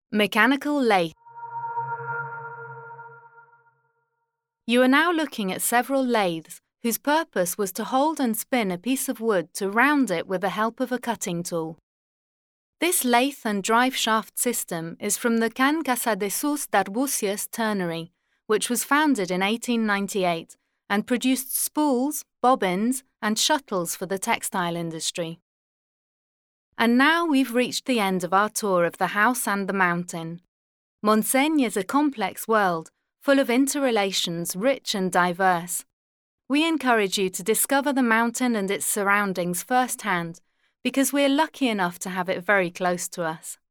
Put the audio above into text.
Mechanical lathe. You are now looking at several lathes whose purpose was to hold and spin a piece of wood to round it with the help of a cutting tool. This lathe and drive shaft system is from the Can Casadesus d'Arbusius Ternary, which was founded in 1898 and produced spools, bobbins, and shuttles for the textile industry. And now we've reached the end of our tour of the house and the mountain. Montseny is a complex world, full of interrelations rich and diverse. We encourage you to discover the mountain and its surroundings firsthand, because we're lucky enough to have it very close to us.